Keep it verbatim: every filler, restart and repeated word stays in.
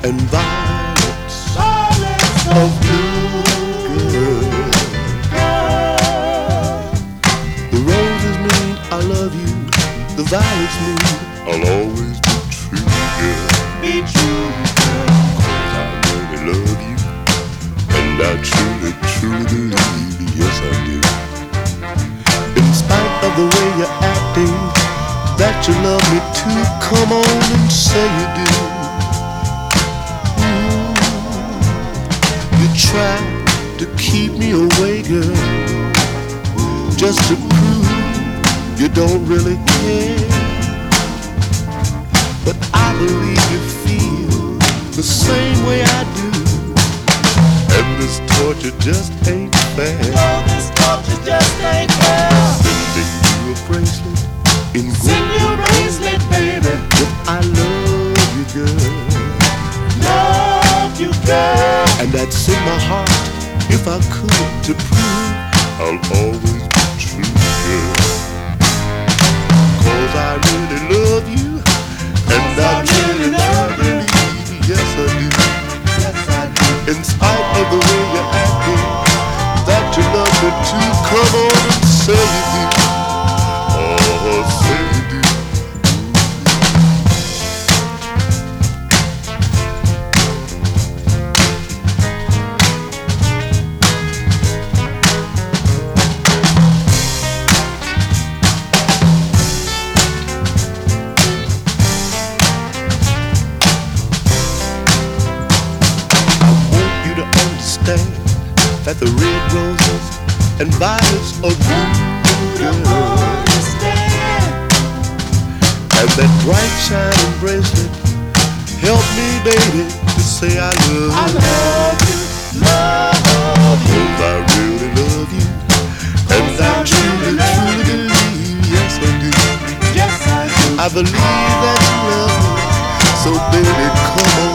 and violets of blue. Girl, the roses mean I love you, the violets mean I'll always be true, girl. Be true, girl. 'Cause I really love you, and I truly, truly believe, yes I do. In spite of the way you're acting, that you love me too, come on and say you do. Ooh, you try to keep me away, girl, just to prove you don't really care. But I believe you feel the same way I do, and this torture just ain't fair. No, this torture just ain't fair. Sending you a bracelet in Send you a bracelet, baby. But I love you, girl. Love you, girl. And I'd sing my heart if I could to prove I'll always be true, girl. 'Cause I really love you, and I really love you. Yes I do. Yes I do. In spite of the way you're acting, that you love me too, come on and say you do. Oh, say you do. That the red roses and violets are blue, girl. And that bright shining bracelet help me, baby, to say I love I love you, love you. 'Cause I really love you, and I truly, truly believe, yes I do. Yes I do. I believe that you love me, so baby, come on.